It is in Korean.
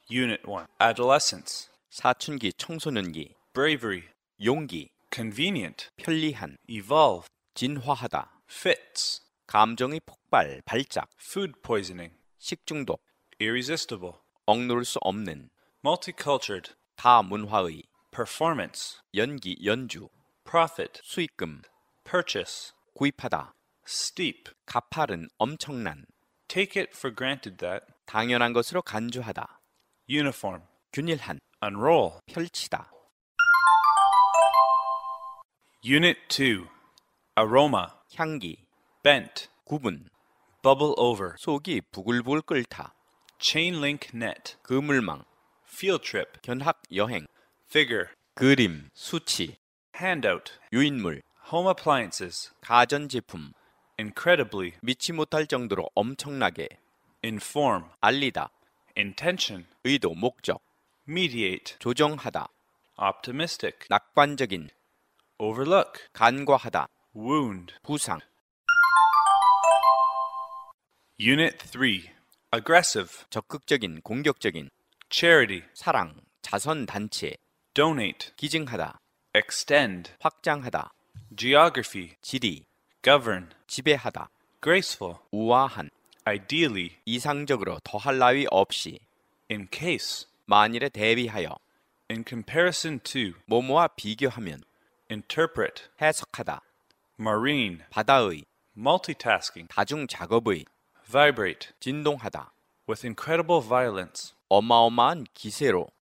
Unit 1. Adolescence. 사춘기 청소년기, Bravery. 용기, Convenient. 편리한, Evolve. 진화하다, Fits. 감정의 폭발, 발작, Food poisoning. 식중독, Irresistible. 억누를 수 없는, Multicultured. 다문화의, Performance. 연기, 연주, Profit. 수익금, Purchase. 구입하다, Steep. 가파른, 엄청난, Take it for granted that. 당연한 것으로 간주하다, Uniform. 균일한, Unroll. 펼치다. Unit 2. Aroma. 향기, Bent. 구분, Bubble over. 속이 부글부글 끓다, Chain link net. 그물망, Field trip. 견학 여행, Figure. 그림, 수치, Handout. 유인물, Home appliances. 가전제품, Incredibly. 미치 못할 정도로 엄청나게, Inform. 알리다, Intention. 의도, 목적, Mediate. 조정하다, Optimistic. Overlook. 낙관적인, 간과하다, Wound. 부상. Unit 3. Aggressive. 적극적인, 공격적인, Charity. 사랑, 자선단체, Donate. 기증하다, Extend. 확장하다, Geography. 지리, Govern. 지배하다, Graceful. 우아한, Ideally. 이상적으로 더할 나위 없이, In case. 만일에 대비하여, In comparison to. 뭐뭐와 비교하면, Interpret. 해석하다, Marine. 바다의, Multitasking. 다중작업의, Vibrate. 진동하다, With incredible violence. 어마어마한 기세로,